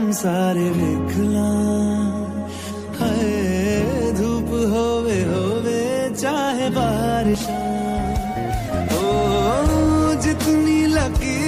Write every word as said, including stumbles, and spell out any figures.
सारे वेख ला, हाय धूप होवे होवे चाहे बारिश, ओ जितनी लगी